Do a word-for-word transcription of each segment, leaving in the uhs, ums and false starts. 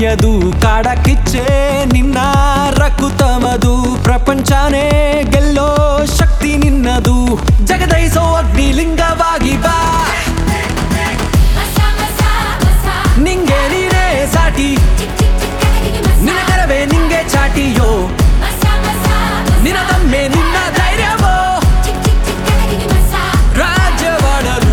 ಮುಗಿಯದು ಕಾಡ ಕಿಚ್ಚೆ ನಿನ್ನ ರಕುತಮದು ಪ್ರಪಂಚನೇ ಗೆಲ್ಲೋ ಶಕ್ತಿ ನಿನ್ನದು ಜಗದೈಸೋ ಅಗ್ನಿಲಿಂಗವಾಗಿ ಬಾ ನಿಂಗೆ ನೀನೇ ಸಾಟಿ ನಿನ್ನ ಕರವೇ ನಿಂಗೆ ಚಾಟಿಯೋ ನಿನ್ನದಮ್ಮೆ ನಿನ್ನ ಧೈರ್ಯವೋ ರಾಜ್ಯವಾಡಲು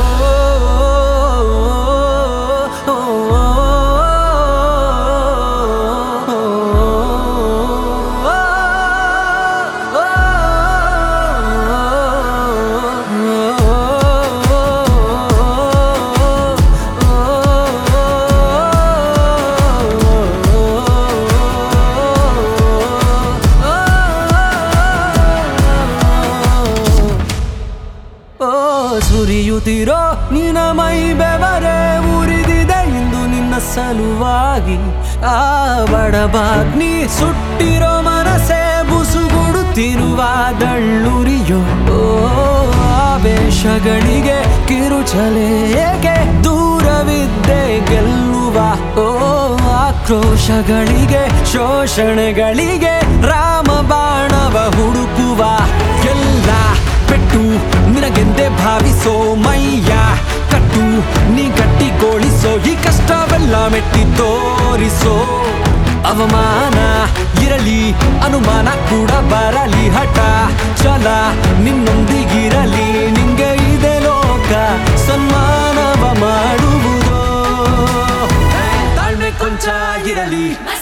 ಸುರಿಯುತ್ತಿರೋ ನಿನ್ನ ಮೈ ಬೆವರೇ ಉರಿದಿದೆ ಇಂದು ನಿನ್ನ ಸಲುವಾಗಿ ಆ ಬಡಬಾಗ್ನಿ ಸುಟ್ಟಿರೋ ಮನಸ್ಸೇ ಬುಸುಗುಡುತ್ತಿರುವ ದಳ್ಳುರಿಯೋ ಓ ಆವೇಶಗಳಿಗೆ ಕಿರುಚಲೆ ಏಕೆ ದೂರವಿದ್ದೆ ಗೆಲ್ಲುವ ಓ ಆಕ್ರೋಶಗಳಿಗೆ ಶೋಷಣೆಗಳಿಗೆ ರಾಮ ಬಾಣವ ಹುಡುಕುವ ಎಲ್ಲ ಪೆಟ್ಟು ನಿನಗೆಂದೇ ಭಾವಿಸೋ ಮೈಯ ಕಟ್ಟು ನೀ ಗಟ್ಟಿಗೊಳಿಸೋ ಈ ಕಷ್ಟವೆಲ್ಲ ಮೆಟ್ಟಿ ತೋರಿಸೋ ಅವಮಾನ ಇರಲಿ ಅನುಮಾನ ಕೂಡ ಬರಲಿ ಹಠ ಛಲ ನಿನ್ನೊಂದಿಗಿರಲಿ ನಿಂಗೆ ಇದೆ ಲೋಕ ಸನ್ಮಾನವ ಮಾಡುವುದೋ ತಾಳ್ಮೆ ಕೊಂಚ ಇರಲಿ